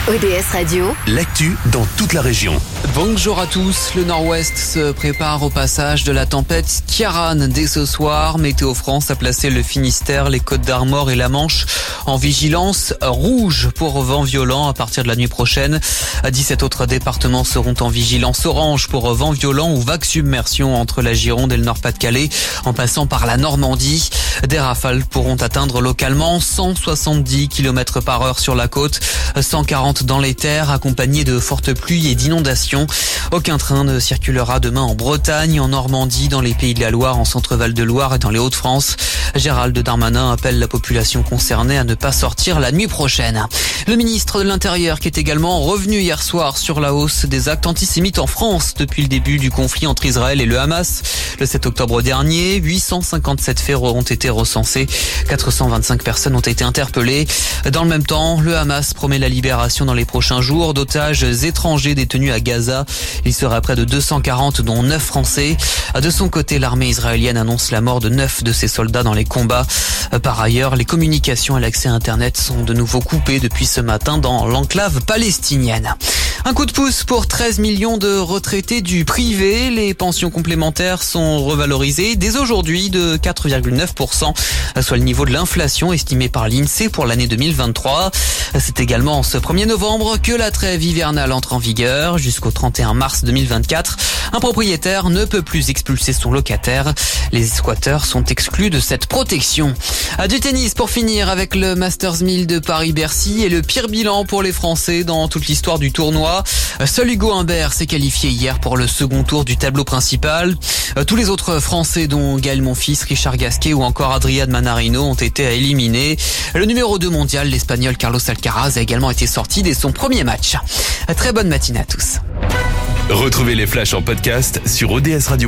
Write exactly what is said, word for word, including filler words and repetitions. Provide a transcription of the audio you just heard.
O D S Radio, l'actu dans toute la région. Bonjour à tous, le Nord-Ouest se prépare au passage de la tempête Ciaran dès ce soir. Météo France a placé le Finistère, les Côtes d'Armor et la Manche en vigilance rouge pour vent violent à partir de la nuit prochaine. dix-sept autres départements seront en vigilance orange pour vent violent ou vague submersion entre la Gironde et le Nord-Pas-de-Calais en passant par la Normandie. Des rafales pourront atteindre localement cent soixante-dix kilomètres par heure sur la côte, cent quarante dans les terres, accompagnées de fortes pluies et d'inondations. Aucun train ne circulera demain en Bretagne, en Normandie, dans les Pays de la Loire, en Centre-Val de Loire et dans les Hauts-de-France. Gérald Darmanin appelle la population concernée à ne pas sortir la nuit prochaine. Le ministre de l'Intérieur qui est également revenu hier soir sur la hausse des actes antisémites en France depuis le début du conflit entre Israël et le Hamas. Le sept octobre dernier, huit cent cinquante-sept faits ont été recensés. quatre cent vingt-cinq personnes ont été interpellées. Dans le même temps, le Hamas promet la libération dans les prochains jours d'otages étrangers détenus à Gaza. Il sera près de deux cent quarante, dont neuf Français. De son côté, l'armée israélienne annonce la mort de neuf de ses soldats dans les combats. Par ailleurs, les communications et l'accès à Internet sont de nouveau coupés depuis ce matin dans l'enclave palestinienne. Un coup de pouce pour treize millions de retraités du privé. Les pensions complémentaires sont revalorisées dès aujourd'hui de quatre virgule neuf pour cent, soit le niveau de l'inflation estimé par l'INSEE pour l'année deux mille vingt-trois. C'est également ce premier novembre que la trêve hivernale entre en vigueur. Jusqu'au trente et un mars deux mille vingt-quatre, un propriétaire ne peut plus expulser son locataire. Les squatteurs sont exclus de cette protection. Du tennis pour finir avec le Masters mille de Paris-Bercy et le pire bilan pour les Français dans toute l'histoire du tournoi. Seul Hugo Humbert s'est qualifié hier pour le second tour du tableau principal. Tous les autres Français, dont Gaël Monfils, Richard Gasquet ou encore Adrián Manarino, ont été éliminés. Le numéro deux mondial, l'Espagnol Carlos Alcaraz, a également été sorti dès son premier match. Très bonne matinée à tous. Retrouvez les flashs en podcast sur O D S Radio.